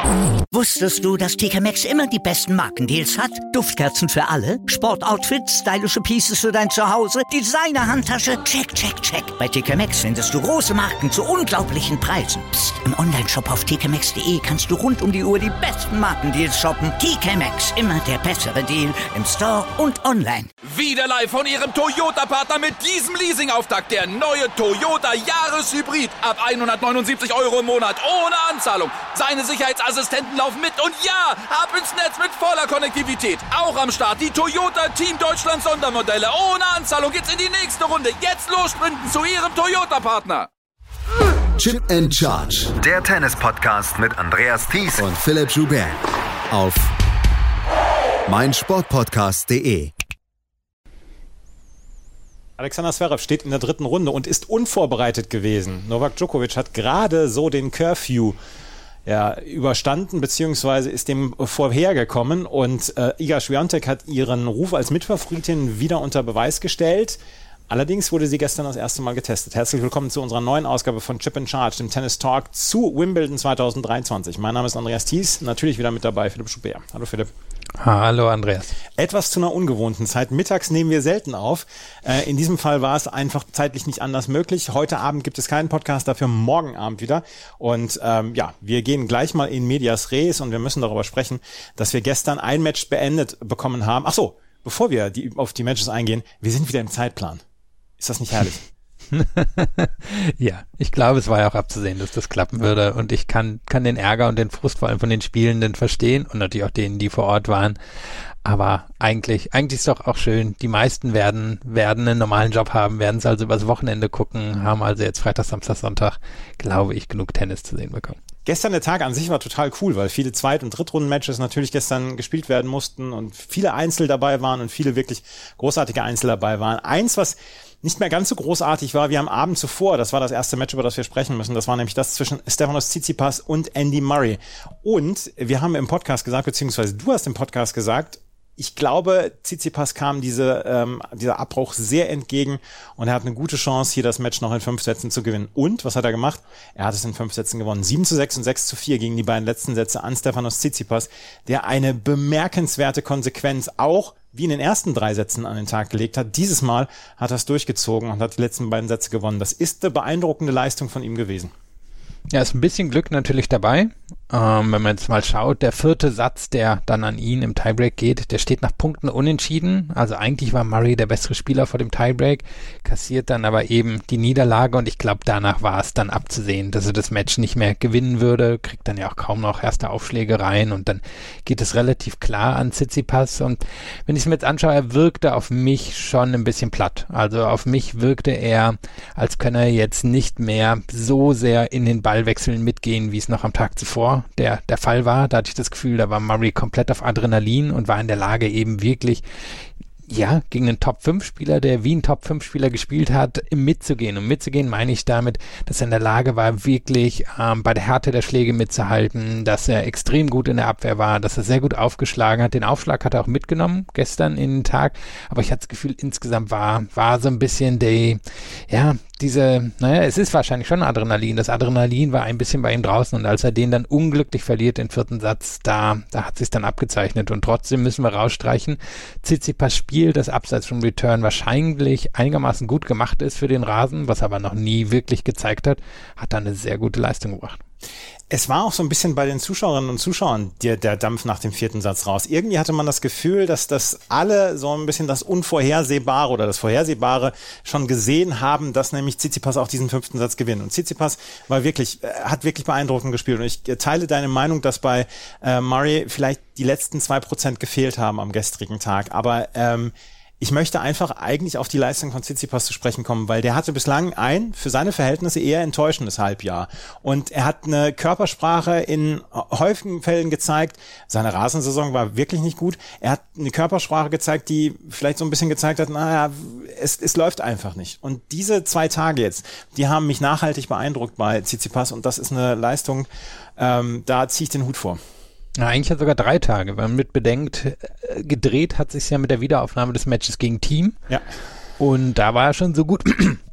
Wusstest du, dass TK Maxx immer die besten Markendeals hat? Duftkerzen für alle, Sportoutfits, stylische Pieces für dein Zuhause, Designer-Handtasche, check, check, check. Bei TK Maxx findest du große Marken zu unglaublichen Preisen. Psst. Im Onlineshop auf tkmaxx.de kannst du rund um die Uhr die besten Markendeals shoppen. TK Maxx, immer der bessere Deal im Store und online. Wieder live von Ihrem Toyota-Partner mit diesem Leasing-Auftakt. Der neue Toyota Jahreshybrid. Ab 179 € im Monat. Ohne Anzahlung. Seine Sicherheitsassistenten laufen mit. Und ja, ab ins Netz mit voller Konnektivität. Auch am Start die Toyota Team Deutschland Sondermodelle. Ohne Anzahlung geht's in die nächste Runde. Jetzt los sprinten zu Ihrem Toyota-Partner. Chip and Charge. Der Tennis-Podcast mit Andreas Thies und Philipp Joubert. Auf meinsportpodcast.de. Alexander Zverev steht in der dritten Runde und ist unvorbereitet gewesen. Novak Djokovic hat gerade so den Curfew überstanden, beziehungsweise ist dem vorhergekommen, und Iga Swiatek hat ihren Ruf als Mitfavoritin wieder unter Beweis gestellt. Allerdings wurde sie gestern das erste Mal getestet. Herzlich willkommen zu unserer neuen Ausgabe von Chip and Charge, dem Tennis Talk zu Wimbledon 2023. Mein Name ist Andreas Thies, natürlich wieder mit dabei Philipp Joubert. Hallo Philipp. Hallo Andreas. Etwas zu einer ungewohnten Zeit. Mittags nehmen wir selten auf. In diesem Fall war es einfach zeitlich nicht anders möglich. Heute Abend gibt es keinen Podcast, dafür morgen Abend wieder. Und wir gehen gleich mal in medias res und wir müssen darüber sprechen, dass wir gestern ein Match beendet bekommen haben. Ach so, bevor wir auf die Matches eingehen, wir sind wieder im Zeitplan. Ist das nicht herrlich? Ja, ich glaube, es war ja auch abzusehen, dass das klappen würde, und ich kann den Ärger und den Frust vor allem von den Spielenden verstehen und natürlich auch denen, die vor Ort waren. Aber eigentlich ist doch auch schön. Die meisten werden einen normalen Job haben, werden es also übers Wochenende gucken, haben also jetzt Freitag, Samstag, Sonntag, glaube ich, genug Tennis zu sehen bekommen. Gestern der Tag an sich war total cool, weil viele Zweit- und Drittrunden-Matches natürlich gestern gespielt werden mussten und viele Einzel dabei waren und viele wirklich großartige Einzel dabei waren. Eins, was nicht mehr ganz so großartig war wie am Abend zuvor, das war das erste Match, über das wir sprechen müssen, das war nämlich das zwischen Stefanos Tsitsipas und Andy Murray. Und wir haben im Podcast gesagt, beziehungsweise du hast im Podcast gesagt, ich glaube, Tsitsipas kam dieser Abbruch sehr entgegen und er hat eine gute Chance, hier das Match noch in 5 Sätzen zu gewinnen. Und, was hat er gemacht? Er hat es in 5 Sätzen gewonnen. 7:6 und 6:4 gegen die beiden letzten Sätze an Stefanos Tsitsipas, der eine bemerkenswerte Konsequenz auch wie in den ersten 3 Sätzen an den Tag gelegt hat. Dieses Mal hat er es durchgezogen und hat die letzten beiden Sätze gewonnen. Das ist eine beeindruckende Leistung von ihm gewesen. Ja, ist ein bisschen Glück natürlich dabei. Wenn man jetzt mal schaut, der 4. Satz, der dann an ihn im Tiebreak geht, der steht nach Punkten unentschieden. Also eigentlich war Murray der bessere Spieler vor dem Tiebreak, kassiert dann aber eben die Niederlage, und ich glaube, danach war es dann abzusehen, dass er das Match nicht mehr gewinnen würde, kriegt dann ja auch kaum noch erste Aufschläge rein, und dann geht es relativ klar an Tsitsipas. Und wenn ich es mir jetzt anschaue, er wirkte auf mich schon ein bisschen platt. Also auf mich wirkte er, als könne er jetzt nicht mehr so sehr in den Ballwechseln mitgehen, wie es noch am Tag zuvor der Fall war. Da hatte ich das Gefühl, da war Murray komplett auf Adrenalin und war in der Lage, eben wirklich gegen einen Top-5-Spieler, der wie ein Top-5-Spieler gespielt hat, mitzugehen. Und mitzugehen meine ich damit, dass er in der Lage war, wirklich bei der Härte der Schläge mitzuhalten, dass er extrem gut in der Abwehr war, dass er sehr gut aufgeschlagen hat. Den Aufschlag hat er auch mitgenommen gestern in den Tag, aber ich hatte das Gefühl, insgesamt war so ein bisschen es ist wahrscheinlich schon Adrenalin. Das Adrenalin war ein bisschen bei ihm draußen, und als er den dann unglücklich verliert, den 4. Satz, da hat sich's dann abgezeichnet, und trotzdem müssen wir rausstreichen, Tsitsipas Spiel, das abseits vom Return wahrscheinlich einigermaßen gut gemacht ist für den Rasen, was aber noch nie wirklich gezeigt hat dann eine sehr gute Leistung gebracht. Es war auch so ein bisschen bei den Zuschauerinnen und Zuschauern der Dampf nach dem 4. Satz raus. Irgendwie hatte man das Gefühl, dass das alle so ein bisschen das Unvorhersehbare oder das Vorhersehbare schon gesehen haben, dass nämlich Tsitsipas auch diesen 5. Satz gewinnt. Und Tsitsipas hat wirklich beeindruckend gespielt. Und ich teile deine Meinung, dass bei Murray vielleicht die letzten 2% gefehlt haben am gestrigen Tag. Aber ich möchte einfach eigentlich auf die Leistung von Tsitsipas zu sprechen kommen, weil der hatte bislang ein für seine Verhältnisse eher enttäuschendes Halbjahr. Und er hat eine Körpersprache in häufigen Fällen gezeigt. Seine Rasensaison war wirklich nicht gut. Er hat eine Körpersprache gezeigt, die vielleicht so ein bisschen gezeigt hat, es läuft einfach nicht. Und diese 2 Tage jetzt, die haben mich nachhaltig beeindruckt bei Tsitsipas, und das ist eine Leistung, da ziehe ich den Hut vor. Ja, eigentlich hat sogar 3 Tage, wenn man mit bedenkt, gedreht hat sich ja mit der Wiederaufnahme des Matches gegen Thiem. Ja. Und da war er schon so gut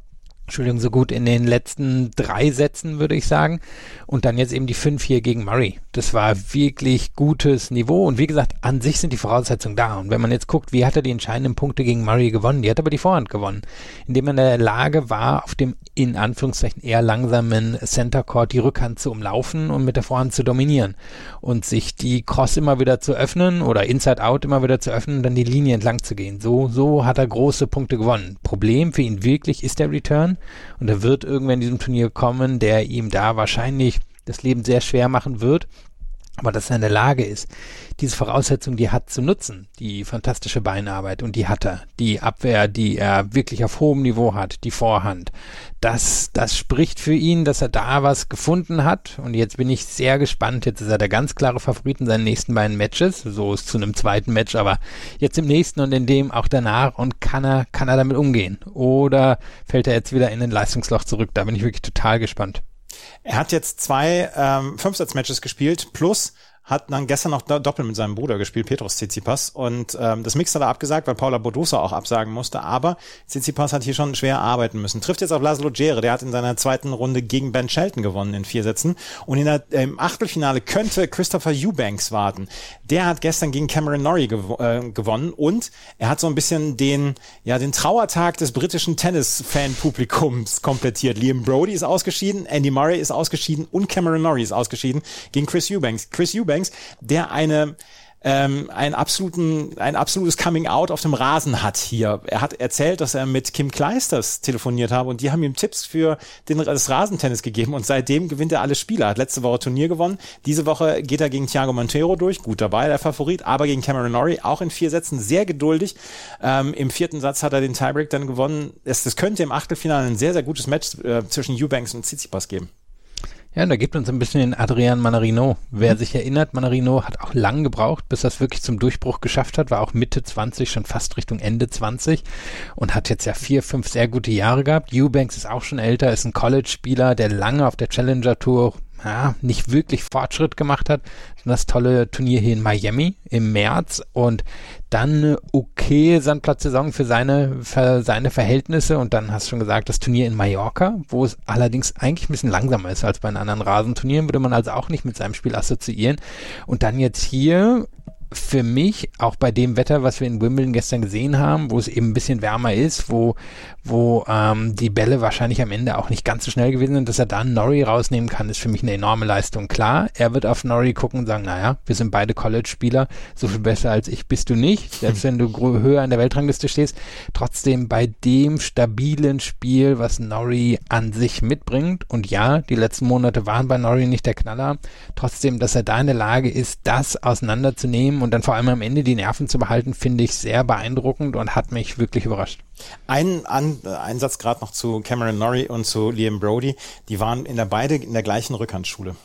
so gut in den letzten 3 Sätzen, würde ich sagen. Und dann jetzt eben die 5 hier gegen Murray. Das war wirklich gutes Niveau. Und wie gesagt, an sich sind die Voraussetzungen da. Und wenn man jetzt guckt, wie hat er die entscheidenden Punkte gegen Murray gewonnen? Die hat aber die Vorhand gewonnen. Indem er in der Lage war, auf dem in Anführungszeichen eher langsamen Center Court die Rückhand zu umlaufen und mit der Vorhand zu dominieren. Und sich die Cross immer wieder zu öffnen oder Inside Out immer wieder zu öffnen und dann die Linie entlang zu gehen. So hat er große Punkte gewonnen. Problem für ihn wirklich ist der Return. Und er wird irgendwann in diesem Turnier kommen, der ihm da wahrscheinlich das Leben sehr schwer machen wird. Aber dass er in der Lage ist, diese Voraussetzung, die er hat, zu nutzen, die fantastische Beinarbeit, und die hat er, die Abwehr, die er wirklich auf hohem Niveau hat, die Vorhand, das spricht für ihn, dass er da was gefunden hat. Und jetzt bin ich sehr gespannt. Jetzt ist er der ganz klare Favorit in seinen nächsten beiden Matches. So ist zu einem zweiten Match, aber jetzt im nächsten und in dem auch danach. Und kann er damit umgehen? Oder fällt er jetzt wieder in ein Leistungsloch zurück? Da bin ich wirklich total gespannt. Er hat jetzt 2 Fünfsatz-Matches gespielt, plus hat dann gestern noch doppelt mit seinem Bruder gespielt, Petros Tsitsipas, und das Mixed hat er abgesagt, weil Paula Badosa auch absagen musste, aber Tsitsipas hat hier schon schwer arbeiten müssen. Trifft jetzt auf Laszlo Djere, der hat in seiner zweiten Runde gegen Ben Shelton gewonnen in 4 Sätzen, und im Achtelfinale könnte Christopher Eubanks warten. Der hat gestern gegen Cameron Norrie gewonnen, und er hat so ein bisschen den Trauertag des britischen Tennis-Fan-Publikums komplettiert. Liam Brody ist ausgeschieden, Andy Murray ist ausgeschieden und Cameron Norrie ist ausgeschieden gegen Chris Eubanks. Chris Eubanks, der ein absolutes Coming-out auf dem Rasen hat hier. Er hat erzählt, dass er mit Kim Clijsters telefoniert habe, und die haben ihm Tipps für das Rasentennis gegeben, und seitdem gewinnt er alle Spiele. Er hat letzte Woche Turnier gewonnen. Diese Woche geht er gegen Thiago Monteiro durch. Gut dabei, der Favorit, aber gegen Cameron Norrie auch in 4 Sätzen sehr geduldig. Im 4. Satz hat er den Tiebreak dann gewonnen. Das könnte im Achtelfinale ein sehr, sehr gutes Match zwischen Eubanks und Tsitsipas geben. Ja, und da gibt uns ein bisschen den Adrian Mannarino. Wer sich erinnert, Mannarino hat auch lang gebraucht, bis er es wirklich zum Durchbruch geschafft hat, war auch Mitte 20, schon fast Richtung Ende 20 und hat jetzt ja 4, 5 sehr gute Jahre gehabt. Eubanks ist auch schon älter, ist ein College-Spieler, der lange auf der Challenger-Tour nicht wirklich Fortschritt gemacht hat. Das tolle Turnier hier in Miami im März und dann eine okay Sandplatzsaison für seine Verhältnisse, und dann hast du schon gesagt, das Turnier in Mallorca, wo es allerdings eigentlich ein bisschen langsamer ist als bei den anderen Rasenturnieren, würde man also auch nicht mit seinem Spiel assoziieren. Und dann jetzt hier für mich, auch bei dem Wetter, was wir in Wimbledon gestern gesehen haben, wo es eben ein bisschen wärmer ist, wo die Bälle wahrscheinlich am Ende auch nicht ganz so schnell gewesen sind, dass er dann Norrie rausnehmen kann, ist für mich eine enorme Leistung. Klar, er wird auf Norrie gucken und sagen, naja, wir sind beide College-Spieler, so viel besser als ich bist du nicht, selbst wenn du höher in der Weltrangliste stehst. Trotzdem bei dem stabilen Spiel, was Norrie an sich mitbringt, und ja, die letzten Monate waren bei Norrie nicht der Knaller, trotzdem, dass er da in der Lage ist, das auseinanderzunehmen und dann vor allem am Ende die Nerven zu behalten, finde ich sehr beeindruckend und hat mich wirklich überrascht. Ein Satz gerade noch zu Cameron Norrie und zu Liam Brody. Die waren beide in der gleichen Rückhandschule.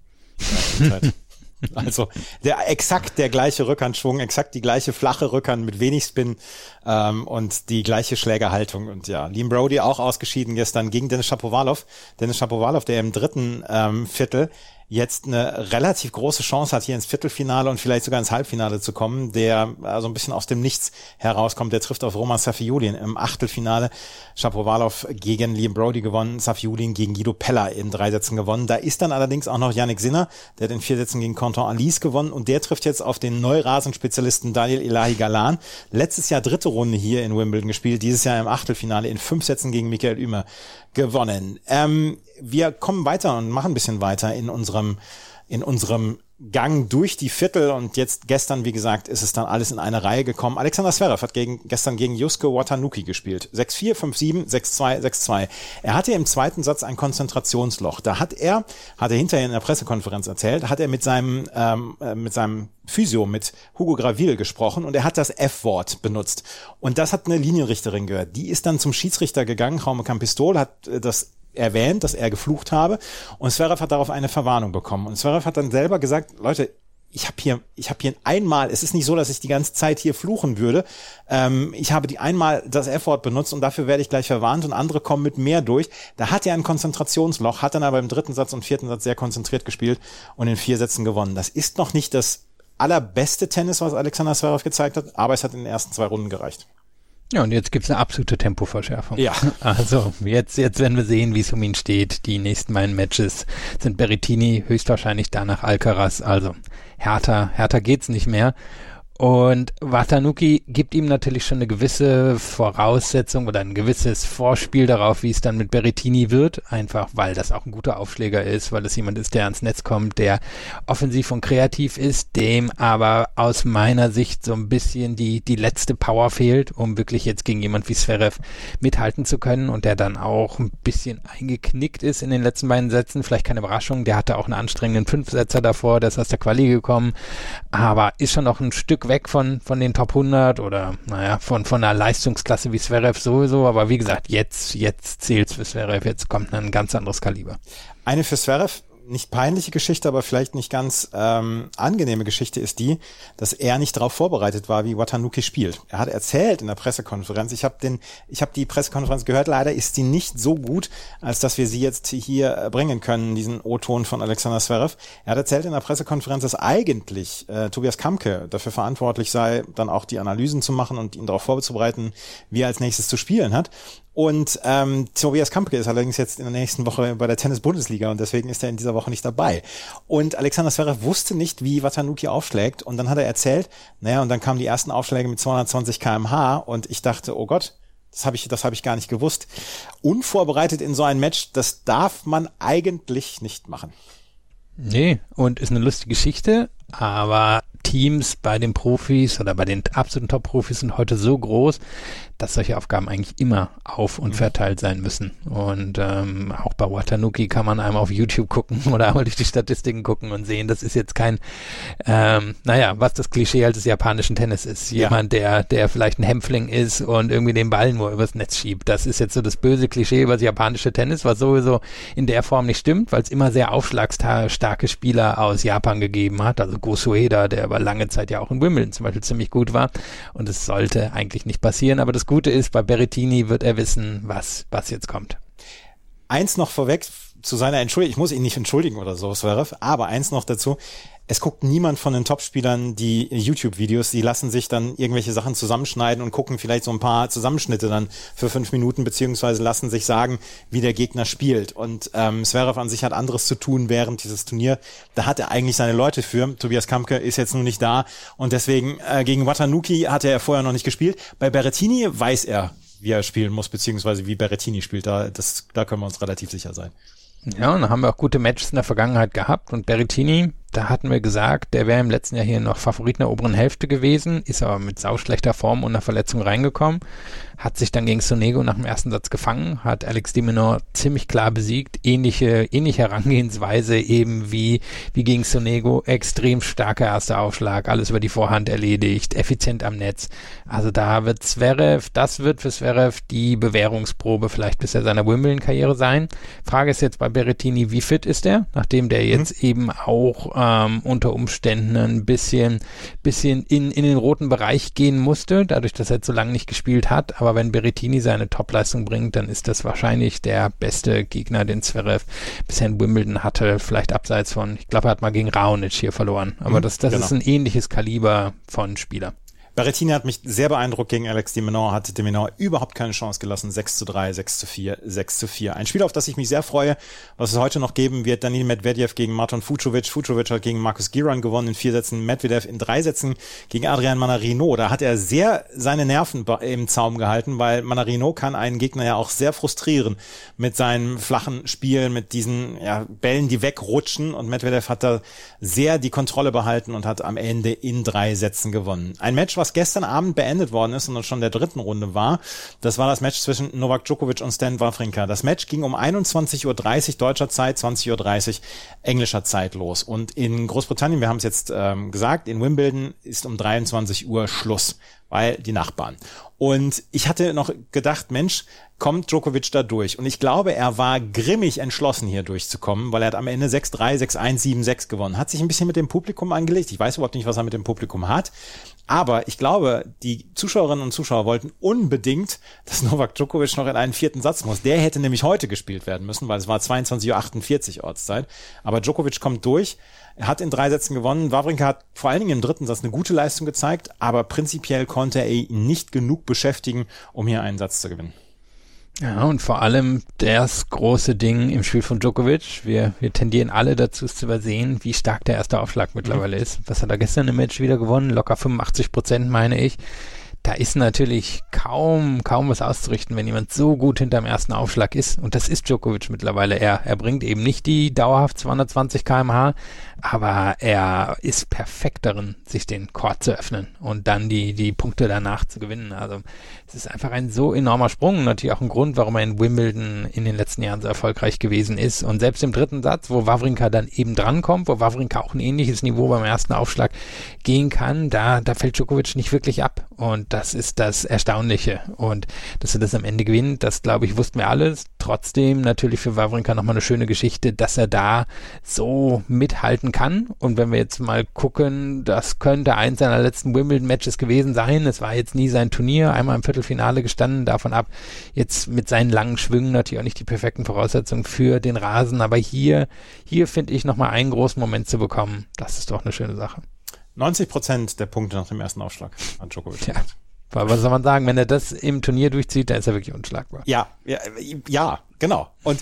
Also exakt der gleiche Rückhandschwung, exakt die gleiche flache Rückhand mit wenig Spin und die gleiche Schlägerhaltung. Und ja, Liam Brody auch ausgeschieden gestern gegen Denis Shapovalov. Denis Shapovalov, der im 3. Viertel jetzt eine relativ große Chance hat, hier ins Viertelfinale und vielleicht sogar ins Halbfinale zu kommen, der so ein bisschen aus dem Nichts herauskommt. Der trifft auf Roman Safiullin im Achtelfinale. Shapovalov gegen Liam Brody gewonnen, Safiullin gegen Guido Pella in 3 Sätzen gewonnen. Da ist dann allerdings auch noch Yannick Sinner, der hat in 4 Sätzen gegen Quentin Alice gewonnen, und der trifft jetzt auf den Neurasenspezialisten Daniel Elahi Galan. Letztes Jahr 3. Runde hier in Wimbledon gespielt, dieses Jahr im Achtelfinale in 5 Sätzen gegen Michael Ümer gewonnen. Wir kommen weiter und machen ein bisschen weiter in unserem Gang durch die Viertel, und jetzt gestern, wie gesagt, ist es dann alles in eine Reihe gekommen. Alexander Zverev hat gestern gegen Yusuke Watanuki gespielt. 6-4, 5-7, 6-2, 6-2. Er hatte im 2. Satz ein Konzentrationsloch. Da hat er hinterher in der Pressekonferenz erzählt, hat er mit seinem Physio, mit Hugo Gravil gesprochen, und er hat das F-Wort benutzt. Und das hat eine Linienrichterin gehört. Die ist dann zum Schiedsrichter gegangen, Jaume Campistol, hat das erwähnt, dass er geflucht habe, und Zverev hat darauf eine Verwarnung bekommen. Und Zverev hat dann selber gesagt, Leute, ich habe hier einmal, es ist nicht so, dass ich die ganze Zeit hier fluchen würde, ich habe die einmal das F-Wort benutzt und dafür werde ich gleich verwarnt, und andere kommen mit mehr durch. Da hat er ein Konzentrationsloch, hat dann aber im 3. Satz und 4. Satz sehr konzentriert gespielt und in 4 Sätzen gewonnen. Das ist noch nicht das allerbeste Tennis, was Alexander Zverev gezeigt hat, aber es hat in den ersten 2 Runden gereicht. Ja, und jetzt gibt's eine absolute Tempoverschärfung. Ja. Also jetzt werden wir sehen, wie es um ihn steht. Die nächsten beiden Matches sind Berrettini, höchstwahrscheinlich danach Alcaraz. Also härter geht's nicht mehr. Und Watanuki gibt ihm natürlich schon eine gewisse Voraussetzung oder ein gewisses Vorspiel darauf, wie es dann mit Berrettini wird, einfach weil das auch ein guter Aufschläger ist, weil es jemand ist, der ans Netz kommt, der offensiv und kreativ ist, dem aber aus meiner Sicht so ein bisschen die letzte Power fehlt, um wirklich jetzt gegen jemand wie Zverev mithalten zu können und der dann auch ein bisschen eingeknickt ist in den letzten beiden Sätzen, vielleicht keine Überraschung, der hatte auch einen anstrengenden Fünfsetzer davor, der ist aus der Quali gekommen, aber ist schon noch ein Stück weg von den Top 100 oder von einer Leistungsklasse wie Zverev sowieso, aber wie gesagt, jetzt zählt's für Zverev, jetzt kommt ein ganz anderes Kaliber. Eine für Zverev nicht peinliche Geschichte, aber vielleicht nicht ganz angenehme Geschichte ist die, dass er nicht darauf vorbereitet war, wie Watanuki spielt. Er hat erzählt in der Pressekonferenz, ich habe die Pressekonferenz gehört, leider ist sie nicht so gut, als dass wir sie jetzt hier bringen können, diesen O-Ton von Alexander Zverev. Er hat erzählt in der Pressekonferenz, dass eigentlich Tobias Kamke dafür verantwortlich sei, dann auch die Analysen zu machen und ihn darauf vorzubereiten, wie er als nächstes zu spielen hat. Und Tobias Kamke ist allerdings jetzt in der nächsten Woche bei der Tennis-Bundesliga und deswegen ist er in dieser Woche nicht dabei. Und Alexander Zverev wusste nicht, wie Watanuki aufschlägt und dann hat er erzählt, und dann kamen die ersten Aufschläge mit 220 km/h und ich dachte, oh Gott, das habe ich gar nicht gewusst. Unvorbereitet in so ein Match, das darf man eigentlich nicht machen. Nee, und ist eine lustige Geschichte, aber Teams bei den Profis oder bei den absoluten Top-Profis sind heute so groß, dass solche Aufgaben eigentlich immer auf- und verteilt sein müssen. Und auch bei Watanuki kann man einmal auf YouTube gucken oder einmal durch die Statistiken gucken und sehen, das ist jetzt kein, was das Klischee halt des japanischen Tennis ist. Jemand, der vielleicht ein Hämpfling ist und irgendwie den Ball nur übers Netz schiebt. Das ist jetzt so das böse Klischee über das japanische Tennis, was sowieso in der Form nicht stimmt, weil es immer sehr aufschlagsstarke Spieler aus Japan gegeben hat. Also Go Sueda, der über lange Zeit ja auch in Wimbledon zum Beispiel ziemlich gut war. Und es sollte eigentlich nicht passieren. Aber das Gute ist, bei Berrettini wird er wissen, was jetzt kommt. Eins noch vorweg zu seiner Entschuldigung. Ich muss ihn nicht entschuldigen oder so, Zverev, aber eins noch dazu. Es guckt niemand von den Topspielern die YouTube-Videos, die lassen sich dann irgendwelche Sachen zusammenschneiden und gucken vielleicht so ein paar Zusammenschnitte dann für 5 Minuten, beziehungsweise lassen sich sagen, wie der Gegner spielt. Und Zverev an sich hat anderes zu tun während dieses Turnier. Da hat er eigentlich seine Leute für. Tobias Kamke ist jetzt nur nicht da und deswegen gegen Watanuki hatte er vorher noch nicht gespielt. Bei Berrettini weiß er, wie er spielen muss, beziehungsweise wie Berrettini spielt. Da können wir uns relativ sicher sein. Ja, und da haben wir auch gute Matches in der Vergangenheit gehabt und Berrettini, da hatten wir gesagt, der wäre im letzten Jahr hier noch Favorit in der oberen Hälfte gewesen, ist aber mit sauschlechter Form und einer Verletzung reingekommen, hat sich dann gegen Sonego nach dem ersten Satz gefangen, hat Alex de Minaur ziemlich klar besiegt, ähnliche Herangehensweise eben wie gegen Sonego, extrem starker erster Aufschlag, alles über die Vorhand erledigt, effizient am Netz, also das wird für Zverev die Bewährungsprobe vielleicht bisher seiner Wimbledon-Karriere sein. Frage ist jetzt bei Berrettini, wie fit ist er, nachdem der jetzt eben auch unter Umständen ein bisschen in den roten Bereich gehen musste, dadurch, dass er so lange nicht gespielt hat. Aber wenn Berrettini seine Topleistung bringt, dann ist das wahrscheinlich der beste Gegner, den Zverev bisher in Wimbledon hatte. Vielleicht abseits von, ich glaube, er hat mal gegen Raonic hier verloren. Aber das genau. Ist ein ähnliches Kaliber von Spieler. Berrettini hat mich sehr beeindruckt gegen Alex de Minaur, hat de Minaur überhaupt keine Chance gelassen. 6:3, 6:4, 6:4. Ein Spiel, auf das ich mich sehr freue, was es heute noch geben wird. Daniil Medvedev gegen Marton Fucsovics. Fucsovics hat gegen Marcus Giron gewonnen in 4 Sätzen. Medvedev in 3 Sätzen gegen Adrian Mannarino. Da hat er sehr seine Nerven im Zaum gehalten, weil Mannarino kann einen Gegner ja auch sehr frustrieren mit seinem flachen Spiel, mit diesen Bällen, die wegrutschen. Und Medvedev hat da sehr die Kontrolle behalten und hat am Ende in 3 Sätzen gewonnen. Ein Match, was gestern Abend beendet worden ist und schon der 3. Runde war. Das war das Match zwischen Novak Djokovic und Stan Wawrinka. Das Match ging um 21:30 Uhr deutscher Zeit, 20:30 Uhr englischer Zeit los. Und in Großbritannien, wir haben es jetzt gesagt, in Wimbledon ist um 23 Uhr Schluss, weil die Nachbarn. Und ich hatte noch gedacht, Mensch, kommt Djokovic da durch? Und ich glaube, er war grimmig entschlossen, hier durchzukommen, weil er hat am Ende 6:3, 6:1, 7:6 gewonnen. Hat sich ein bisschen mit dem Publikum angelegt. Ich weiß überhaupt nicht, was er mit dem Publikum hat. Aber ich glaube, die Zuschauerinnen und Zuschauer wollten unbedingt, dass Novak Djokovic noch in einen 4. Satz muss. Der hätte nämlich heute gespielt werden müssen, weil es war 22:48 Uhr Ortszeit. Aber Djokovic kommt durch. Er hat in 3 Sätzen gewonnen. Wawrinka hat vor allen Dingen im 3. Satz eine gute Leistung gezeigt, aber prinzipiell konnte er ihn nicht genug beschäftigen, um hier einen Satz zu gewinnen. Ja, und vor allem das große Ding im Spiel von Djokovic. Wir tendieren alle dazu, es zu übersehen, wie stark der erste Aufschlag mittlerweile ist. Was hat er gestern im Match wieder gewonnen? Locker 85%, meine ich. Da ist natürlich kaum was auszurichten, wenn jemand so gut hinterm ersten Aufschlag ist. Und das ist Djokovic mittlerweile. Er bringt eben nicht die dauerhaft 220 km/h, aber er ist perfekt darin, sich den Court zu öffnen und dann die Punkte danach zu gewinnen. Also es ist einfach ein so enormer Sprung. Natürlich auch ein Grund, warum er in Wimbledon in den letzten Jahren so erfolgreich gewesen ist. Und selbst im 3. Satz, wo Wawrinka dann eben drankommt, wo Wawrinka auch ein ähnliches Niveau beim ersten Aufschlag gehen kann, da fällt Djokovic nicht wirklich ab. Und das ist das Erstaunliche. Und dass er das am Ende gewinnt, das glaube ich, wussten wir alles. Trotzdem natürlich für Wawrinka nochmal eine schöne Geschichte, dass er da so mithalten kann. Und wenn wir jetzt mal gucken, das könnte eins seiner letzten Wimbledon-Matches gewesen sein. Es war jetzt nie sein Turnier, einmal im Viertelfinale gestanden, davon ab jetzt mit seinen langen Schwüngen natürlich auch nicht die perfekten Voraussetzungen für den Rasen. Aber hier finde ich nochmal einen großen Moment zu bekommen. Das ist doch eine schöne Sache. 90% der Punkte nach dem ersten Aufschlag hat Djokovic gemacht. Weil was soll man sagen, wenn er das im Turnier durchzieht, dann ist er wirklich unschlagbar. Ja, genau. Und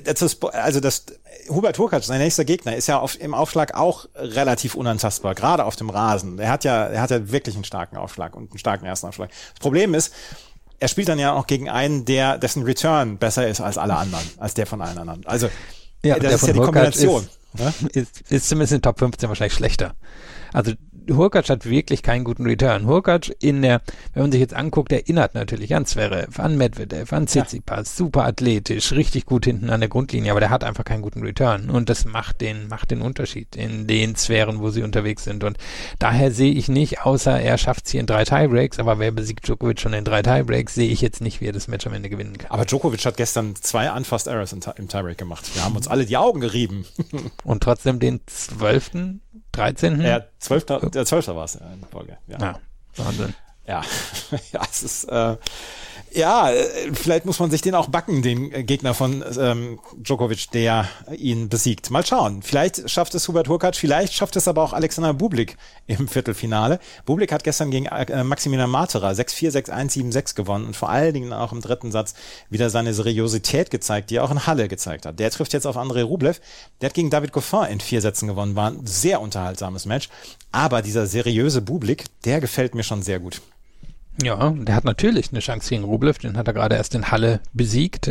Hubert Hurkacz, sein nächster Gegner, ist ja im Aufschlag auch relativ unantastbar, gerade auf dem Rasen. Er hat ja wirklich einen starken Aufschlag und einen starken ersten Aufschlag. Das Problem ist, er spielt dann ja auch gegen einen, dessen Return besser ist als alle anderen, als der von allen anderen. Also, ja, das ist ja die Kombination. Ist zumindest in Top 15 wahrscheinlich schlechter. Also Hurkacz hat wirklich keinen guten Return. Hurkacz wenn man sich jetzt anguckt, erinnert natürlich an Zverev, an Medvedev, an Tsitsipas, super athletisch, richtig gut hinten an der Grundlinie, aber der hat einfach keinen guten Return und das macht den Unterschied in den Sphären, wo sie unterwegs sind und daher sehe ich nicht, außer er schafft es hier in 3 Tiebreaks, aber wer besiegt Djokovic schon in 3 Tiebreaks, sehe ich jetzt nicht, wie er das Match am Ende gewinnen kann. Aber Djokovic hat gestern 2 Unforced Errors im Tiebreak gemacht. Wir haben uns alle die Augen gerieben. Und trotzdem den 12., 13. Ja, 12. war es in Folge. Ja, Wahnsinn. Ja, es ist, vielleicht muss man sich den auch backen, den Gegner von Djokovic, der ihn besiegt. Mal schauen. Vielleicht schafft es Hubert Hurkacz, vielleicht schafft es aber auch Alexander Bublik im Viertelfinale. Bublik hat gestern gegen Maximilian Marterer 6-4, 6-1, 7-6 gewonnen und vor allen Dingen auch im 3. Satz wieder seine Seriosität gezeigt, die er auch in Halle gezeigt hat. Der trifft jetzt auf Andrei Rublev. Der hat gegen David Goffin in 4 Sätzen gewonnen. War ein sehr unterhaltsames Match. Aber dieser seriöse Bublik, der gefällt mir schon sehr gut. Ja, der hat natürlich eine Chance gegen Rublev, den hat er gerade erst in Halle besiegt.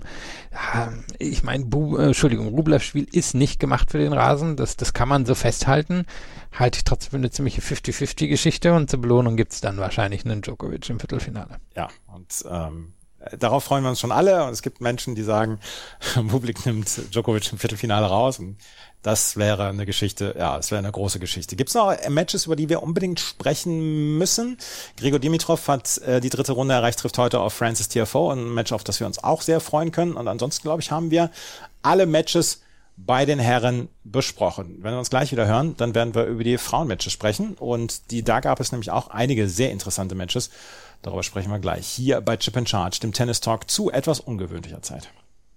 Ich meine, Rublevs Spiel ist nicht gemacht für den Rasen, das kann man so festhalten. Halte ich trotzdem für eine ziemliche 50-50-Geschichte und zur Belohnung gibt's dann wahrscheinlich einen Djokovic im Viertelfinale. Ja, und darauf freuen wir uns schon alle und es gibt Menschen, die sagen, Bublik nimmt Djokovic im Viertelfinale raus und das wäre eine Geschichte, es wäre eine große Geschichte. Gibt es noch Matches, über die wir unbedingt sprechen müssen? Grigor Dimitrov hat die 3. Runde erreicht, trifft heute auf Francis Tiafoe, ein Match, auf das wir uns auch sehr freuen können. Und ansonsten, glaube ich, haben wir alle Matches bei den Herren besprochen. Wenn wir uns gleich wieder hören, dann werden wir über die Frauenmatches sprechen. Und da gab es nämlich auch einige sehr interessante Matches. Darüber sprechen wir gleich hier bei Chip and Charge, dem Tennis Talk zu etwas ungewöhnlicher Zeit.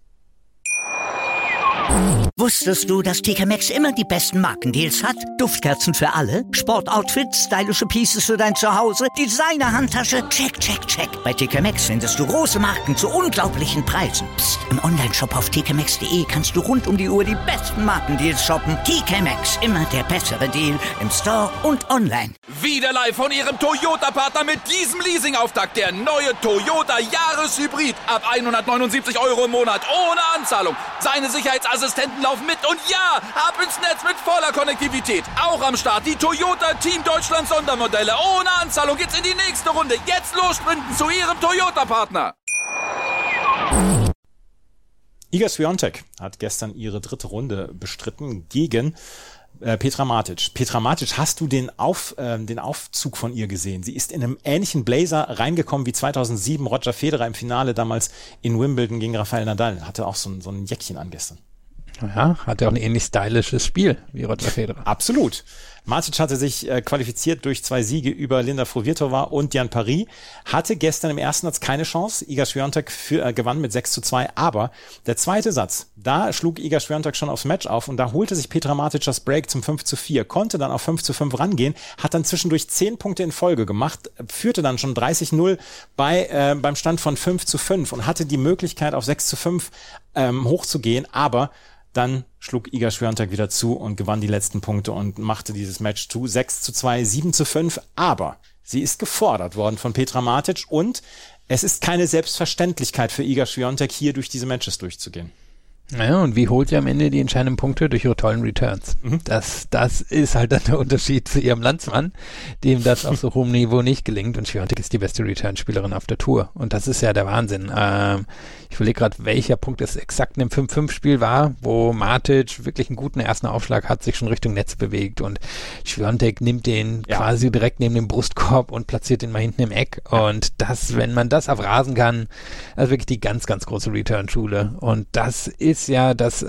Wusstest du, dass TK Maxx immer die besten Markendeals hat? Duftkerzen für alle, Sportoutfits, stylische Pieces für dein Zuhause, Designer-Handtasche, check, check, check. Bei TK Maxx findest du große Marken zu unglaublichen Preisen. Psst. Im Onlineshop auf tkmaxx.de kannst du rund um die Uhr die besten Markendeals shoppen. TK Maxx, immer der bessere Deal im Store und online. Wieder live von ihrem Toyota-Partner mit diesem Leasing-Auftakt. Der neue Toyota Jahreshybrid. Ab 179 € im Monat ohne Anzahlung. Seine Sicherheitsassistenten laufen mit und ja, ab ins Netz mit voller Konnektivität. Auch am Start die Toyota Team Deutschland Sondermodelle. Ohne Anzahlung geht's in die nächste Runde. Jetzt los sprinten zu Ihrem Toyota-Partner. Iga Swiatek hat gestern ihre 3. Runde bestritten gegen Petra Martic. Petra Martic, hast du den Aufzug von ihr gesehen? Sie ist in einem ähnlichen Blazer reingekommen wie 2007 Roger Federer im Finale damals in Wimbledon gegen Rafael Nadal. Hatte auch so ein Jäckchen an gestern. Ja, hat ja auch ein ähnlich stylisches Spiel wie Roger Federer. Absolut. Matic hatte sich qualifiziert durch 2 Siege über Linda Fruhvirtova und Jan Paris, hatte gestern im ersten Satz keine Chance. Iga Swiatek gewann mit 6:2, aber der zweite Satz, da schlug Iga Swiatek schon aufs Match auf und da holte sich Petra Martic das Break zum 5:4, konnte dann auf 5:5 rangehen, hat dann zwischendurch 10 Punkte in Folge gemacht, führte dann schon 30-0 beim Stand von 5:5 und hatte die Möglichkeit auf 6:5 hochzugehen, aber dann schlug Iga Swiatek wieder zu und gewann die letzten Punkte und machte dieses Match zu 6:2, 7:5. Aber sie ist gefordert worden von Petra Martic und es ist keine Selbstverständlichkeit für Iga Swiatek, hier durch diese Matches durchzugehen. Naja, und wie holt sie am Ende die entscheidenden Punkte? Durch ihre tollen Returns. Das ist halt dann der Unterschied zu ihrem Landsmann, dem das auf so hohem Niveau nicht gelingt. Und Swiatek ist die beste Return-Spielerin auf der Tour. Und das ist ja der Wahnsinn. Ich überlege gerade, welcher Punkt es exakt in dem 5-5-Spiel war, wo Martic wirklich einen guten ersten Aufschlag hat, sich schon Richtung Netz bewegt. Und Swiatek nimmt den quasi direkt neben dem Brustkorb und platziert ihn mal hinten im Eck. Und das, wenn man das auf Rasen kann, also wirklich die ganz, ganz große Return-Schule. Und das ist ja das,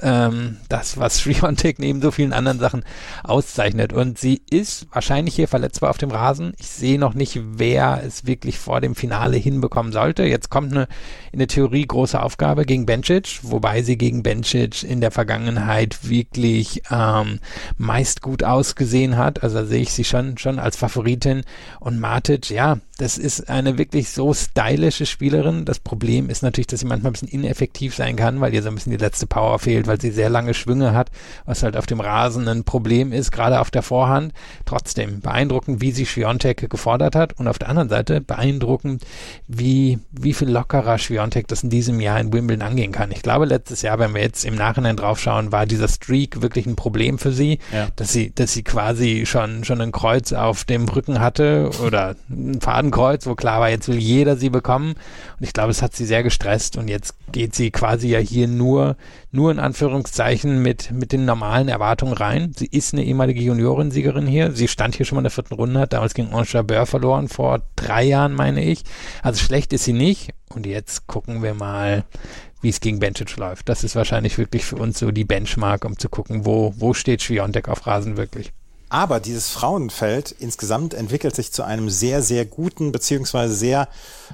was Swiatek neben so vielen anderen Sachen auszeichnet. Und sie ist wahrscheinlich hier verletzbar auf dem Rasen. Ich sehe noch nicht, wer es wirklich vor dem Finale hinbekommen sollte. Jetzt kommt in der Theorie große Aufgabe gegen Bencic, wobei sie gegen Bencic in der Vergangenheit wirklich meist gut ausgesehen hat. Also da sehe ich sie schon als Favoritin. Und Martic, ja, das ist eine wirklich so stylische Spielerin. Das Problem ist natürlich, dass sie manchmal ein bisschen ineffektiv sein kann, weil ihr so ein bisschen die letzte Power fehlt, weil sie sehr lange Schwünge hat, was halt auf dem Rasen ein Problem ist, gerade auf der Vorhand. Trotzdem beeindruckend, wie sie Swiatek gefordert hat und auf der anderen Seite beeindruckend, wie viel lockerer Swiatek das in diesem Jahr in Wimbledon angehen kann. Ich glaube, letztes Jahr, wenn wir jetzt im Nachhinein draufschauen, war dieser Streak wirklich ein Problem für sie, dass sie quasi schon ein Kreuz auf dem Rücken hatte oder ein Fadenkreuz, wo klar war, jetzt will jeder sie bekommen. Und ich glaube, es hat sie sehr gestresst und jetzt geht sie quasi ja hier nur in Anführungszeichen mit den normalen Erwartungen rein. Sie ist eine ehemalige Juniorensiegerin hier. Sie stand hier schon mal in der 4. Runde, hat damals gegen Ons Jabeur verloren, vor 3 Jahren, meine ich. Also schlecht ist sie nicht. Und jetzt gucken wir mal, wie es gegen Bencic läuft. Das ist wahrscheinlich wirklich für uns so die Benchmark, um zu gucken, wo steht Swiatek auf Rasen wirklich. Aber dieses Frauenfeld insgesamt entwickelt sich zu einem sehr, sehr guten, beziehungsweise sehr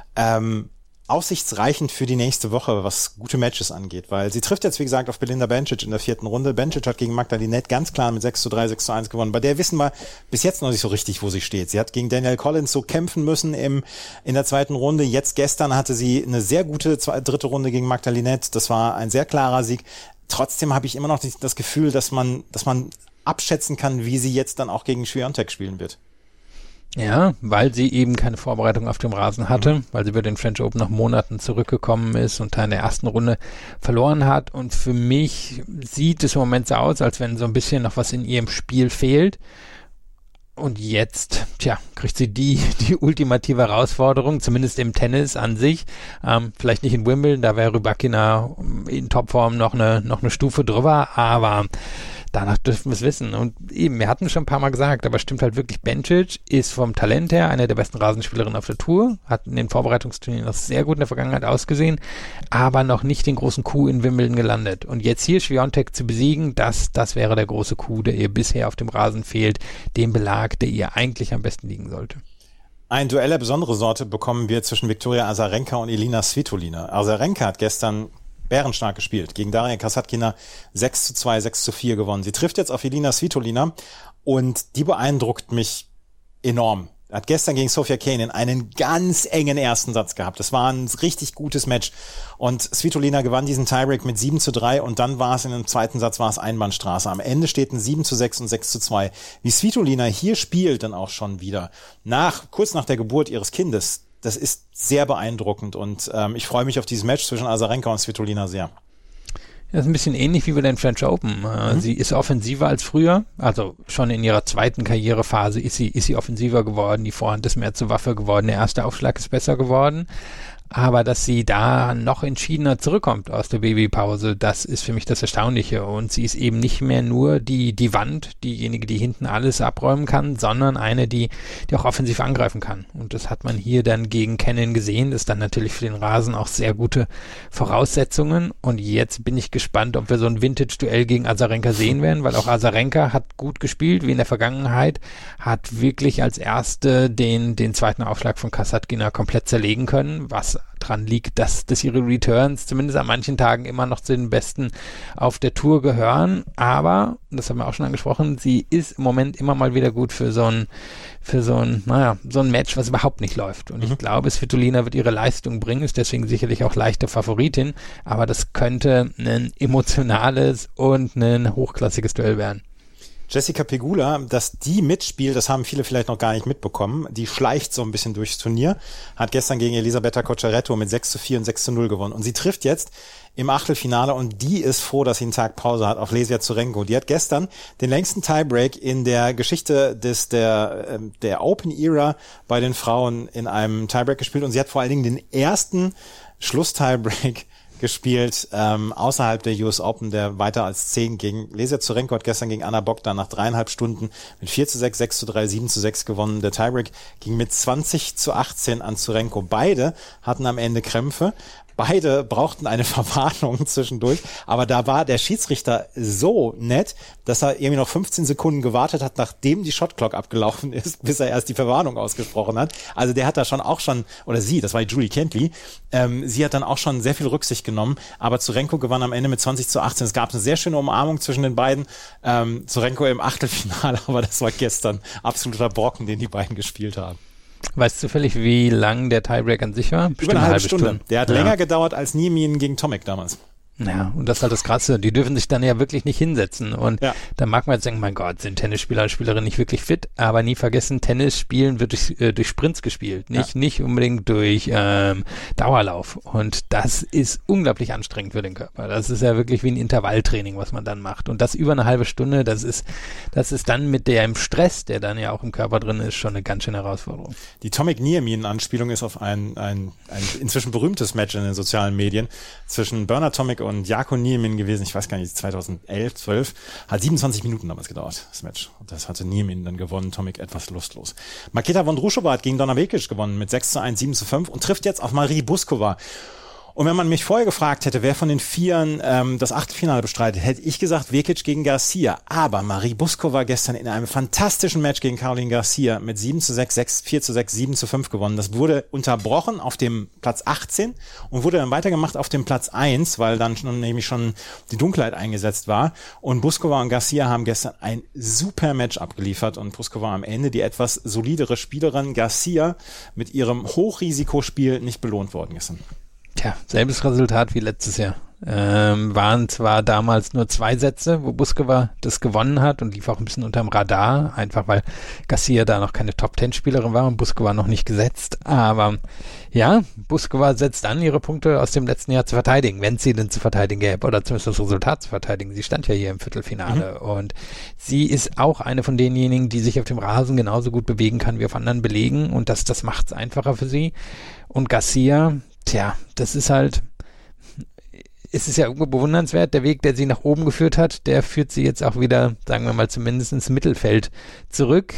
aussichtsreichend für die nächste Woche, was gute Matches angeht, weil sie trifft jetzt, wie gesagt, auf Belinda Bencic in der 4. Runde. Bencic hat gegen Magda Linette ganz klar mit 6:3, 6:1 gewonnen. Bei der wissen wir bis jetzt noch nicht so richtig, wo sie steht. Sie hat gegen Danielle Collins so kämpfen müssen in der 2. Runde. Jetzt gestern hatte sie eine sehr gute 3. Runde gegen Magda Linette. Das war ein sehr klarer Sieg. Trotzdem habe ich immer noch das Gefühl, dass man abschätzen kann, wie sie jetzt dann auch gegen Swiatek spielen wird. Ja, weil sie eben keine Vorbereitung auf dem Rasen hatte, weil sie über den French Open nach Monaten zurückgekommen ist und da in der ersten Runde verloren hat. Und für mich sieht es im Moment so aus, als wenn so ein bisschen noch was in ihrem Spiel fehlt. Und jetzt, kriegt sie die ultimative Herausforderung, zumindest im Tennis an sich. Vielleicht nicht in Wimbledon, da wäre Rybakina in Topform noch eine Stufe drüber, aber danach dürfen wir es wissen. Und eben, wir hatten es schon ein paar Mal gesagt, aber stimmt halt wirklich, Bencic ist vom Talent her eine der besten Rasenspielerinnen auf der Tour, hat in den Vorbereitungsturnieren noch sehr gut in der Vergangenheit ausgesehen, aber noch nicht den großen Coup in Wimbledon gelandet. Und jetzt hier Swiatek zu besiegen, das wäre der große Coup, der ihr bisher auf dem Rasen fehlt, den Belag, der ihr eigentlich am besten liegen sollte. Ein Duell der besondere Sorte bekommen wir zwischen Viktoria Azarenka und Elina Svitolina. Azarenka hat gestern bärenstark gespielt. Gegen Daria Kasatkina 6:2, 6:4 gewonnen. Sie trifft jetzt auf Elina Svitolina und die beeindruckt mich enorm. Hat gestern gegen Sofia Kenin einen ganz engen ersten Satz gehabt. Das war ein richtig gutes Match. Und Svitolina gewann diesen Tiebreak mit 7:3 und dann war es in dem zweiten Satz Einbahnstraße. Am Ende steht ein 7:6 und 6:2. Wie Svitolina hier spielt dann auch schon wieder, kurz nach der Geburt ihres Kindes, das ist sehr beeindruckend und ich freue mich auf dieses Match zwischen Azarenka und Svitolina sehr. Das ist ein bisschen ähnlich wie bei den French Open. Sie ist offensiver als früher, also schon in ihrer zweiten Karrierephase ist sie offensiver geworden, die Vorhand ist mehr zur Waffe geworden, der erste Aufschlag ist besser geworden. aber dass sie da noch entschiedener zurückkommt aus der Babypause, das ist für mich das Erstaunliche. Und sie ist eben nicht mehr nur die Wand, diejenige, die hinten alles abräumen kann, sondern eine, die auch offensiv angreifen kann. Und das hat man hier dann gegen Kenin gesehen. Das ist dann natürlich für den Rasen auch sehr gute Voraussetzungen. Und jetzt bin ich gespannt, ob wir so ein Vintage-Duell gegen Azarenka sehen werden, weil auch Azarenka hat gut gespielt, wie in der Vergangenheit, hat wirklich als erste den zweiten Aufschlag von Kasatkina komplett zerlegen können, was dran liegt, dass ihre Returns zumindest an manchen Tagen immer noch zu den besten auf der Tour gehören, aber, das haben wir auch schon angesprochen, sie ist im Moment immer mal wieder gut für so ein Match, was überhaupt nicht läuft. Und ich glaube, Svitolina wird ihre Leistung bringen, ist deswegen sicherlich auch leichte Favoritin, aber das könnte ein emotionales und ein hochklassiges Duell werden. Jessica Pegula, dass die mitspielt, das haben viele vielleicht noch gar nicht mitbekommen. Die schleicht so ein bisschen durchs Turnier, hat gestern gegen Elisabetta Cocciaretto mit 6:4 und 6:0 gewonnen. Und sie trifft jetzt im Achtelfinale und die ist froh, dass sie einen Tag Pause hat auf Lesia Tsurenko. Die hat gestern den längsten Tiebreak in der Geschichte der Open Era bei den Frauen in einem Tiebreak gespielt und sie hat vor allen Dingen den ersten Schluss-Tiebreak gespielt, außerhalb der US Open, der weiter als 10 gegen Lesia Tsurenko hat gestern gegen Anna Bogdan nach 3,5 Stunden mit 4:6, 6:3, 7:6 gewonnen. Der Tiebreak ging mit 20:18 an Tsurenko. Beide hatten am Ende Krämpfe. Beide brauchten eine Verwarnung zwischendurch, aber da war der Schiedsrichter so nett, dass er irgendwie noch 15 Sekunden gewartet hat, nachdem die Shotclock abgelaufen ist, bis er erst die Verwarnung ausgesprochen hat. Also der hat da oder sie, das war Julie Kentley, sie hat dann auch schon sehr viel Rücksicht genommen, aber Tsurenko gewann am Ende mit 20:18. Es gab eine sehr schöne Umarmung zwischen den beiden. Tsurenko im Achtelfinale, aber das war gestern absoluter Brocken, den die beiden gespielt haben. Weißt du zufällig, wie lang der Tiebreak an sich war? Bestimmt eine halbe Stunde. Der hat länger gedauert als Niemin gegen Tomek damals. Ja, und das ist halt das Krasse. Die dürfen sich dann ja wirklich nicht hinsetzen. Und da mag man jetzt denken, mein Gott, sind Tennisspieler und Spielerinnen nicht wirklich fit. Aber nie vergessen, Tennis spielen wird durch Sprints gespielt. Nicht unbedingt durch Dauerlauf. Und das ist unglaublich anstrengend für den Körper. Das ist ja wirklich wie ein Intervalltraining, was man dann macht. Und das über eine halbe Stunde, das ist dann mit dem Stress, der dann ja auch im Körper drin ist, schon eine ganz schöne Herausforderung. Die Tomek-Niemin-Anspielung ist auf ein inzwischen berühmtes Match in den sozialen Medien zwischen Bernard Tomek und Jarko Niemin gewesen, ich weiß gar nicht, 2011, 12, hat 27 Minuten damals gedauert, das Match. Und das hatte Niemin dann gewonnen, Tomek etwas lustlos. Marketa Vondrushova hat gegen Donna Vekic gewonnen mit 6:1, 7:5 und trifft jetzt auf Marie Buskova. Und wenn man mich vorher gefragt hätte, wer von den Vieren das Achtelfinale bestreitet, hätte ich gesagt Vekic gegen Garcia. Aber Marie Buskova gestern in einem fantastischen Match gegen Caroline Garcia mit 7:6, 4:6, 7:5 gewonnen. Das wurde unterbrochen auf dem Platz 18 und wurde dann weitergemacht auf dem Platz 1, weil dann nämlich schon die Dunkelheit eingesetzt war. Und Buskova und Garcia haben gestern ein super Match abgeliefert und Buskova am Ende die etwas solidere Spielerin. Garcia mit ihrem Hochrisikospiel nicht belohnt worden gestern. Tja, selbes Resultat wie letztes Jahr. Waren zwar damals nur 2 Sätze, wo Buskova das gewonnen hat und lief auch ein bisschen unterm Radar, einfach weil Garcia da noch keine Top-10-Spielerin war und Buskova noch nicht gesetzt. Aber ja, Buskova setzt an, ihre Punkte aus dem letzten Jahr zu verteidigen, wenn sie denn zu verteidigen gäbe oder zumindest das Resultat zu verteidigen. Sie stand ja hier im Viertelfinale und sie ist auch eine von denjenigen, die sich auf dem Rasen genauso gut bewegen kann wie auf anderen Belegen und das macht es einfacher für sie. Und Garcia, tja, das ist halt, es ist ja irgendwo bewundernswert, der Weg, der sie nach oben geführt hat, der führt sie jetzt auch wieder, sagen wir mal, zumindest ins Mittelfeld zurück.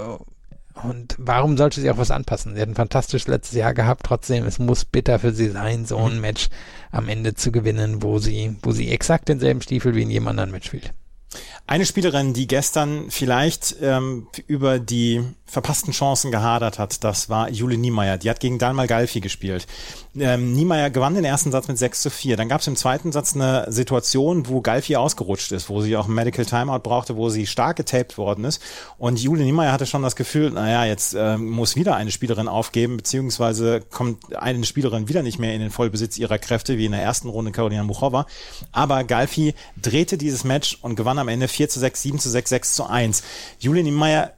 Und warum sollte sie auch was anpassen? Sie hat ein fantastisches letztes Jahr gehabt, trotzdem, es muss bitter für sie sein, so ein Match am Ende zu gewinnen, wo sie exakt denselben Stiefel wie in jedem anderen Match spielt. Eine Spielerin, die gestern vielleicht über die verpassten Chancen gehadert hat, das war Jule Niemeyer. Die hat gegen Dalma Galfi gespielt. Niemeyer gewann den ersten Satz mit 6:4. Dann gab es im zweiten Satz eine Situation, wo Galfi ausgerutscht ist, wo sie auch ein Medical Timeout brauchte, wo sie stark getaped worden ist. Und Jule Niemeyer hatte schon das Gefühl, jetzt muss wieder eine Spielerin aufgeben, beziehungsweise kommt eine Spielerin wieder nicht mehr in den Vollbesitz ihrer Kräfte, wie in der ersten Runde Karolina Muchova. Aber Galfi drehte dieses Match und gewann am Ende 4:6, 7:6, 6:1. Jule Niemeyer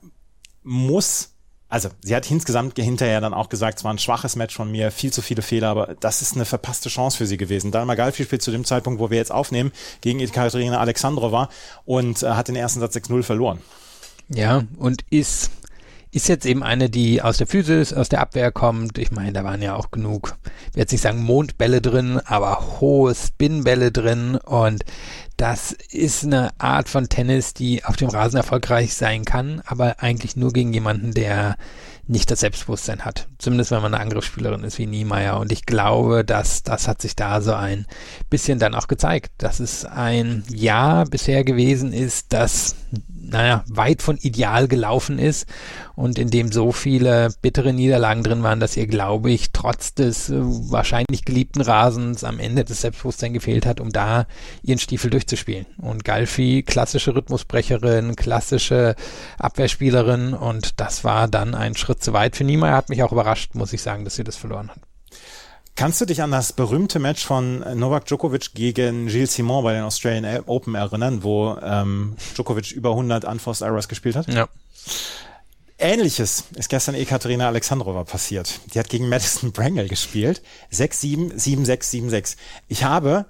sie hat insgesamt hinterher dann auch gesagt, es war ein schwaches Match von mir, viel zu viele Fehler, aber das ist eine verpasste Chance für sie gewesen. Dalma Galfi spielt zu dem Zeitpunkt, wo wir jetzt aufnehmen, gegen Ekaterina Alexandrova und hat den ersten Satz 6:0 verloren. Ja, und ist ist jetzt eben eine, die aus der Physis, aus der Abwehr kommt. Ich meine, da waren ja auch genug, ich will jetzt nicht sagen Mondbälle drin, aber hohe Spinbälle drin und das ist eine Art von Tennis, die auf dem Rasen erfolgreich sein kann, aber eigentlich nur gegen jemanden, der nicht das Selbstbewusstsein hat. Zumindest wenn man eine Angriffsspielerin ist wie Niemeyer. Und ich glaube, dass das hat sich da so ein bisschen dann auch gezeigt, dass es ein Jahr bisher gewesen ist, das weit von ideal gelaufen ist und in dem so viele bittere Niederlagen drin waren, dass ihr, glaube ich, trotz des wahrscheinlich geliebten Rasens am Ende das Selbstbewusstsein gefehlt hat, um da ihren Stiefel durchzuspielen. Und Galfi, klassische Rhythmusbrecherin, klassische Abwehrspielerin und das war dann ein Schritt zu weit für Niemeyer. Hat mich auch überrascht, muss ich sagen, dass sie das verloren hat. Kannst du dich an das berühmte Match von Novak Djokovic gegen Gilles Simon bei den Australian Open erinnern, wo Djokovic über 100 Unforced Errors gespielt hat? Ja. Ähnliches ist gestern Ekaterina Alexandrova passiert. Die hat gegen Madison Brangle gespielt. 6-7, 7-6, 7-6. Ich habe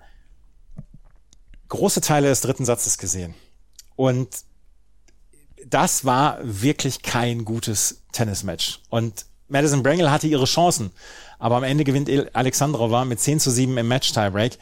große Teile des dritten Satzes gesehen. Und das war wirklich kein gutes Tennismatch. Und Madison Brangle hatte ihre Chancen. Aber am Ende gewinnt Alexandrova mit 10-7 im Match-Tiebreak.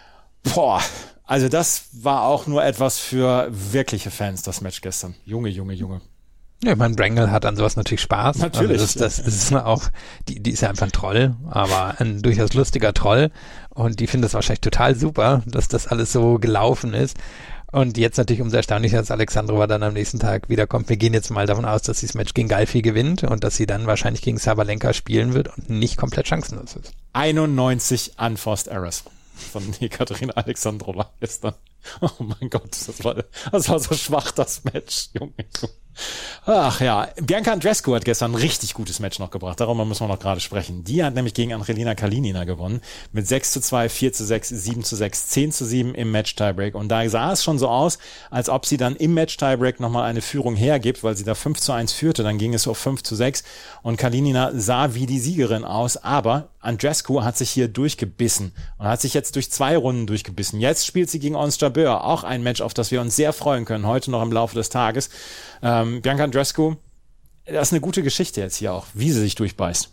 Also das war auch nur etwas für wirkliche Fans, das Match gestern. Junge. Ja, ich meine, Brangle hat an sowas natürlich Spaß. Natürlich. Also das ist auch, die ist ja einfach ein Troll, aber ein durchaus lustiger Troll. Und die findet es wahrscheinlich total super, dass das alles so gelaufen ist. Und jetzt natürlich umso erstaunlicher, dass Alexandrova dann am nächsten Tag wiederkommt. Wir gehen jetzt mal davon aus, dass sie das Match gegen Galfi gewinnt und dass sie dann wahrscheinlich gegen Sabalenka spielen wird und nicht komplett chancenlos ist. 91 Unforced Errors von Ekaterina Alexandrova gestern. Oh mein Gott, das war so schwach, das Match, Junge. Ach ja, Bianca Andreescu hat gestern ein richtig gutes Match noch gebracht, darüber müssen wir noch gerade sprechen. Die hat nämlich gegen Angelina Kalinina gewonnen, mit 6-2, 4-6, 7-6, 10-7 im Match-Tiebreak und da sah es schon so aus, als ob sie dann im Match-Tiebreak nochmal eine Führung hergibt, weil sie da 5-1 führte, dann ging es auf 5-6 und Kalinina sah wie die Siegerin aus, aber Andreescu hat sich hier durchgebissen und hat sich jetzt durch 2 Runden durchgebissen. Jetzt spielt sie gegen Ons Jabeur, auch ein Match, auf das wir uns sehr freuen können, heute noch im Laufe des Tages. Bianca Andreescu, das ist eine gute Geschichte jetzt hier auch, wie sie sich durchbeißt.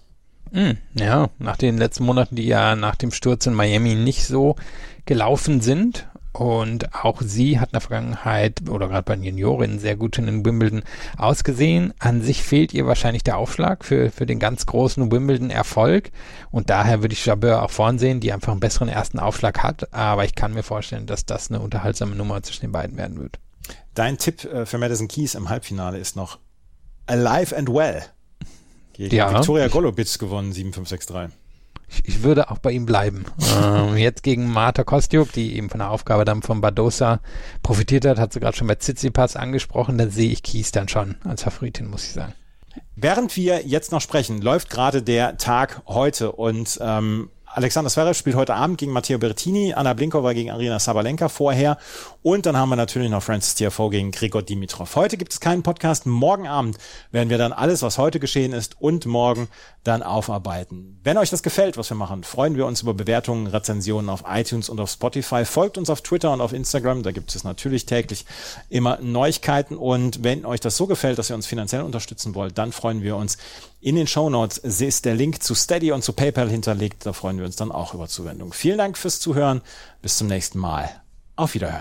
Ja, nach den letzten Monaten, die ja nach dem Sturz in Miami nicht so gelaufen sind. Und auch sie hat in der Vergangenheit oder gerade bei den Juniorinnen sehr gut in den Wimbledon ausgesehen. An sich fehlt ihr wahrscheinlich der Aufschlag für den ganz großen Wimbledon-Erfolg. Und daher würde ich Jabeur auch vorn sehen, die einfach einen besseren ersten Aufschlag hat. Aber ich kann mir vorstellen, dass das eine unterhaltsame Nummer zwischen den beiden werden wird. Dein Tipp für Madison Keys im Halbfinale ist noch Alive and Well. Gegen Viktoria Golubic gewonnen, 7-5-6-3. Ich würde auch bei ihm bleiben. Jetzt gegen Marta Kostyuk, die eben von der Aufgabe dann von Badosa profitiert hat sie gerade schon bei Tsitsipas angesprochen, da sehe ich Keys dann schon als Favoritin, muss ich sagen. Während wir jetzt noch sprechen, läuft gerade der Tag heute und Alexander Zverev spielt heute Abend gegen Matteo Berrettini, Anna Blinkova gegen Aryna Sabalenka vorher und dann haben wir natürlich noch Frances Tiafoe gegen Grigor Dimitrov. Heute gibt es keinen Podcast, morgen Abend werden wir dann alles, was heute geschehen ist und morgen dann aufarbeiten. Wenn euch das gefällt, was wir machen, freuen wir uns über Bewertungen, Rezensionen auf iTunes und auf Spotify. Folgt uns auf Twitter und auf Instagram, da gibt es natürlich täglich immer Neuigkeiten und wenn euch das so gefällt, dass ihr uns finanziell unterstützen wollt, dann freuen wir uns. In den Shownotes ist der Link zu Steady und zu PayPal hinterlegt. Da freuen wir uns dann auch über Zuwendung. Vielen Dank fürs Zuhören. Bis zum nächsten Mal. Auf Wiederhören.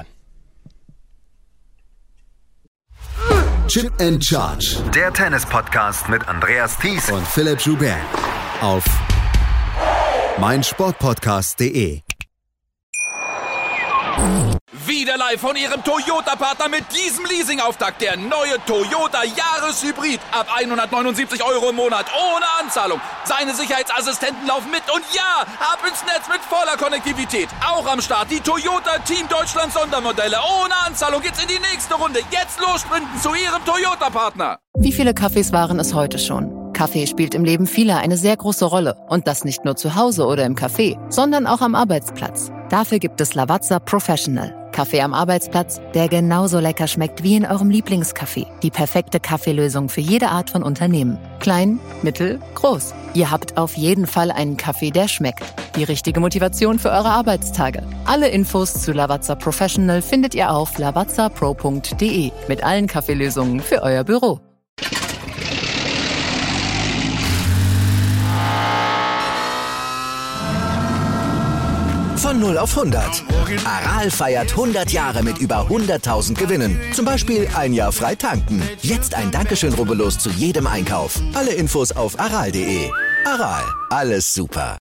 Chip and Charge. Der Tennis-Podcast mit Andreas Thies und Philipp Joubert. Auf meinsportpodcast.de. Wieder live von Ihrem Toyota-Partner mit diesem Leasing-Auftakt. Der neue Toyota Jahreshybrid. Ab 179 € im Monat. Ohne Anzahlung. Seine Sicherheitsassistenten laufen mit. Und ja, ab ins Netz mit voller Konnektivität. Auch am Start die Toyota Team Deutschland Sondermodelle. Ohne Anzahlung geht's in die nächste Runde. Jetzt los sprinten zu Ihrem Toyota-Partner. Wie viele Kaffees waren es heute schon? Kaffee spielt im Leben vieler eine sehr große Rolle. Und das nicht nur zu Hause oder im Café, sondern auch am Arbeitsplatz. Dafür gibt es Lavazza Professional. Kaffee am Arbeitsplatz, der genauso lecker schmeckt wie in eurem Lieblingscafé. Die perfekte Kaffeelösung für jede Art von Unternehmen. Klein, mittel, groß. Ihr habt auf jeden Fall einen Kaffee, der schmeckt. Die richtige Motivation für eure Arbeitstage. Alle Infos zu Lavazza Professional findet ihr auf lavazza-pro.de mit allen Kaffeelösungen für euer Büro. Von 0 auf 100. Aral feiert 100 Jahre mit über 100.000 Gewinnen. Zum Beispiel 1 Jahr frei tanken. Jetzt ein Dankeschön, rubbellos zu jedem Einkauf. Alle Infos auf aral.de. Aral, alles super.